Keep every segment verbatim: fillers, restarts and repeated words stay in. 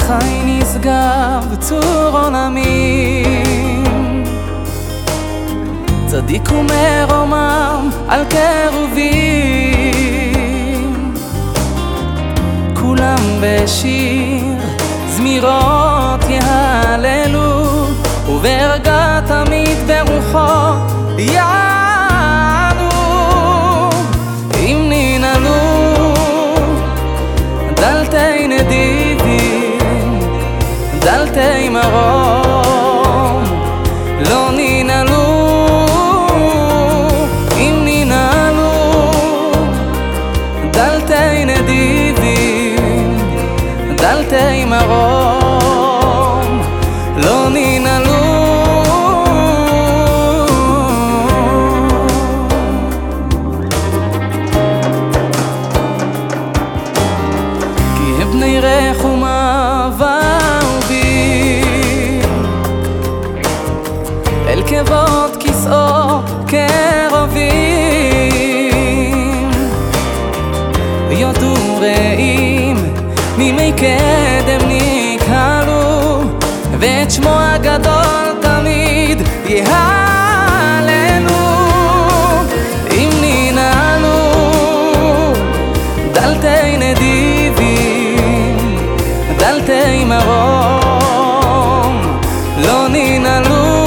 חי נשגב צור עולמים, צדיק ומרומם על קרובים, כולם בשיר זמירות יהללו, וברגע תמיד ברוחו יענו. אם ננעלו דלתי נדיבים, דלתי מרום, לא ננעלו. אם ננעלו דלתי נדיבים, דלתי מרום, לא ננעלו. כי הם בני רחומה ואהובים, אל כבוד כסאו קרובים, יודו רעים מימי קדם נקהלו, ואת שמו הגדול תמיד יהללו. אם ננעלו דלתי נדיבים, דלתי מרום, לא ננעלו.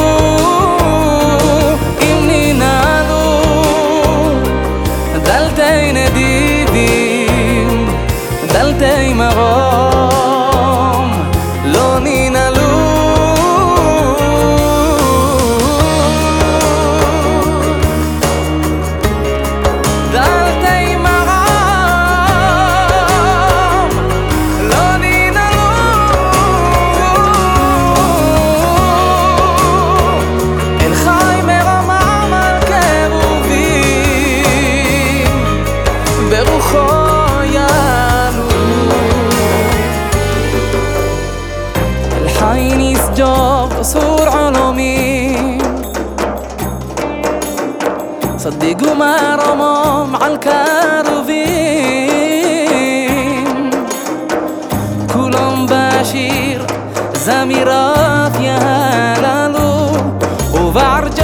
אם ננעלו דלתי נדיבים, דלתי מרום, לא ננעלו. דלתי מרום, לא ננעלו. אל חי מרומם על קרובים, ברוחו חי נשגב צור עולמים, צדיק ומרומם על קרובים, כולם בשיר זמירות יהללו, וברגע